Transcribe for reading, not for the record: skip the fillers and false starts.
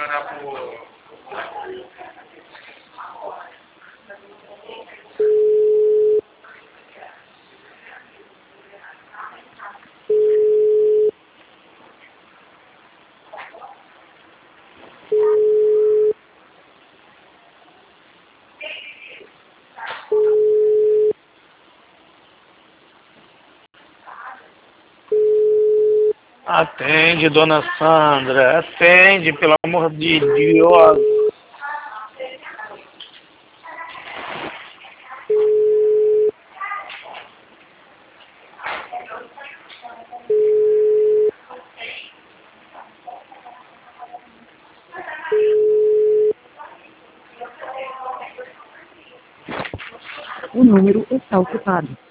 Atende, dona Sandra, atende, pelo amor de Deus. O número está ocupado.